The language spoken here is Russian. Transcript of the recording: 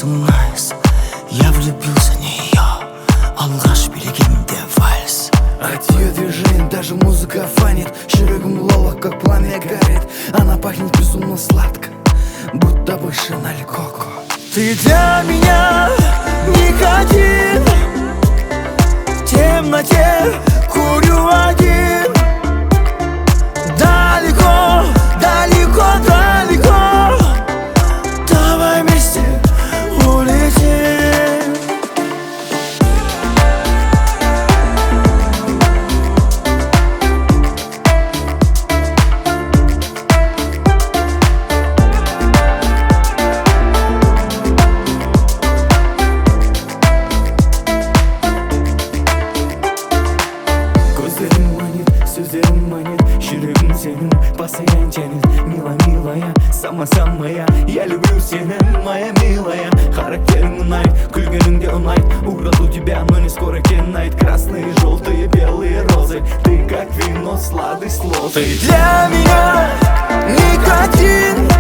nice. Я влюбился в нее, алғаш билегенде вальс. От ее движений даже музыка фанит. Жүрегім лолок, как пламя горит. Она пахнет безумно сладко, будто бы Шанель Коко. Ты для меня никотин. В темноте курю один. Далеко, далеко, далеко. Давай вместе улетим. Gözlerim manit, sözlerim manit. Жүрегім сенің постоянно тянет. Мила, милая, сама-самая. Я люблю сені, моя милая. Характерің ұнайды, күлгенің де ұнайды. Украду тебя, но не скоро кенает. Красные, желтые, белые розы. Ты как вино, сладость лозы. Ты для меня никотин.